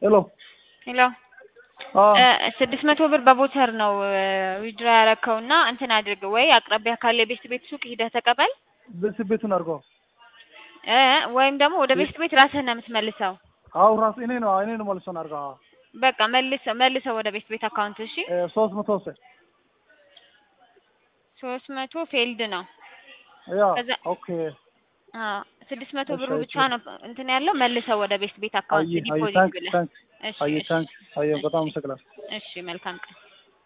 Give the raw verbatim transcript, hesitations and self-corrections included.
ሄሎ ሄሎ አዎ ስድስት መቶ ብር በቦቸር ነው ዊድራ ያረከውና እንትን አድርግ ወይ አቅራቢያ ካለ ቤት ቤት ሱቅ ሄደህ ተቀበል ቤት ቤቱን አድርገው እ ወይም ደግሞ ወደ ቤት ቤት ራስህ ነው የምትመልሰው አው ራስ እኔ ነው እኔ ነው መልሰን አድርገው በቃ መልስ መልሰው ወደ ቤት ቤት አካውንት እሺ ሶስት መቶ ሶስት መቶ ፌልድ ነው ያ ኦኬ አ ስድስት መቶ ብሩ ብቻ ነው እንትን ያለው መልሰው ወደ ቤት ቤት አካውንት ዲፖዚት ብለህ እሺ አይ ታንክ አይ በጣም ሰክላ እሺ መልካም ቀን